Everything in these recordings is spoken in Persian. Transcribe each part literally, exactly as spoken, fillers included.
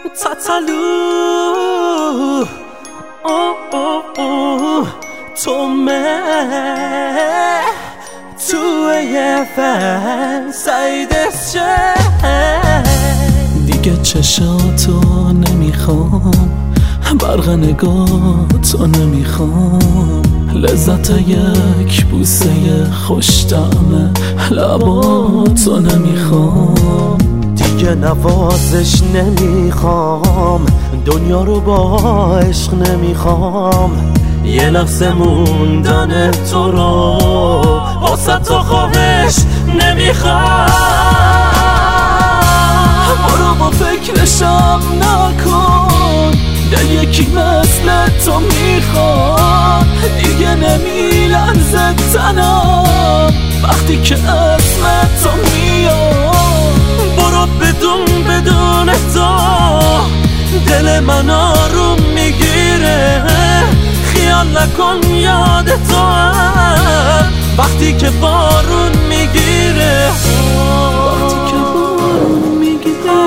تتلو تو من توی فن سایدش دیگه چشاتو نمیخوام، برق نگاتو نمیخوام، لذت یک بوسه خوش طعم لباتو نمیخوام، دیگه نوازش نمیخوام، دنیا رو با عشق نمیخوام، یه لحظه موندن تو رو واسه تو خواهش نمیخوام. برو با فکرشم نکن، دل یکی مثل تو میخواد، دیگه نمیلرزه تنم وقتی که اسم تو میاد. برو بدون بدون تو دل من آروم میگیره، خیال نکن یاد تو هم وقتی که بارون میگیره، وقتی که بارون میگیره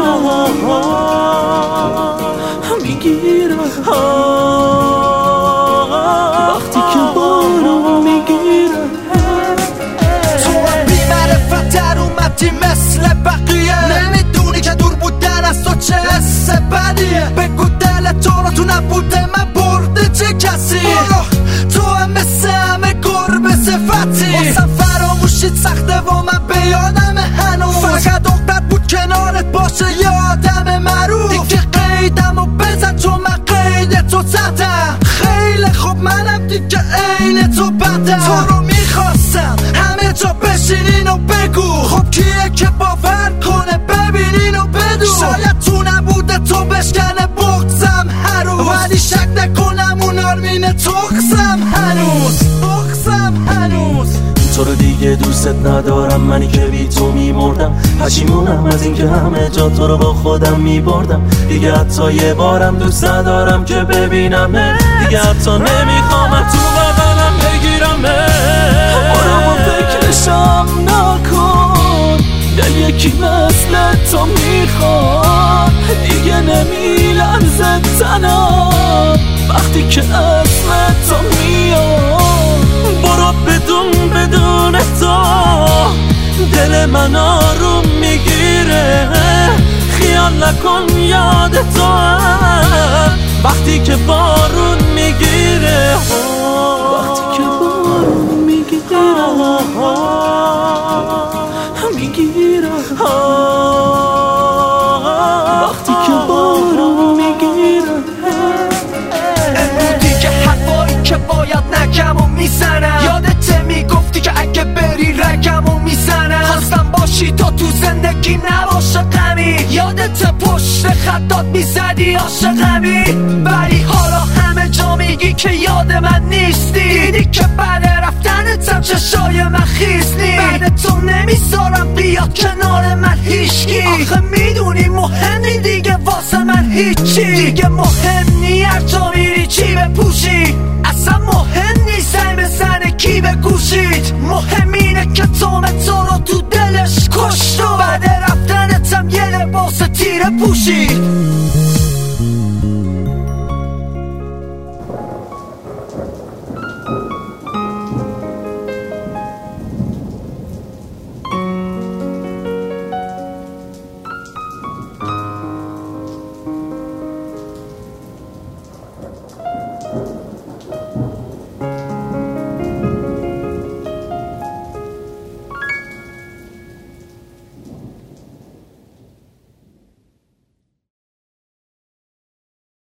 میگیره وقتی که بارون میگیره. تو هم بی معرفت در اومدی مثل بقیه، نمیدونی که دور بودن از تو چه حس بدیه، بگو دل تو رو تو نبوده من برده چه کسی، تو هم مثل همه گربه صفتی، واسم فراموشید سخته و من به یادم هنوز، فقط اقدت بود کنارت باشه یادم معروف، دیگه قیدم و بزن چون من قید تو زدم، خیلی خوب منم دیگه عین تو بدم، تو رو میخواستم همه جا بشینین و بگو، خب کیه که باور کنه ببینین و بدون، شاید تو نبوده تو بشکنه بغزم هر روز، ولی شک نکنم اون آرمین تخصم هنوز تخصم هنوز. تو رو دیگه دوست ندارم، منی که بی تو میمردم، پشیمونم از این که همه جا تو رو با خودم میبردم، دیگه حتی یه بارم دوست ندارم که ببینم، دیگه حتی نمیخوام تو بغلم بگیرم. برو با فکرشم نکن، دل یکی مثل تو میخواد، دیگه نمیلرزه تنم وقتی که اسم تو میاد. برو بدون بدون تو دل من آروم میگیره، خیال نکن یاد تو هم وقتی که بارون میگیره، وقتی که بارون میگیره میگیره وقتی که بارون میگیره. امروز دیگه حرفایی که باید نگم و میزنم، یادت میگفتی که اگه بری رگم و میزنم، خواستم باشی تا تو زندگی نباشه غمی، یادت پشت خطات میزدی عاشقمی، ولی حالا همه جا میگی که یاد من نیستی، دیدی که بعد رفتنتم چشای من خیز نی، بعد تو نمیذارم بیاد کنار من هیچکی، آخه میدونی مهم نی دیگه واسه من هیچی، دیگه مهم نی هر جا میری چی بپوشی، اصلا مهم نی زنگ بزنه کی به گوشید، مهم اینه که تو تو رو تو دلش کشت و بعد رفتنتم یه لباس تیره پوشید.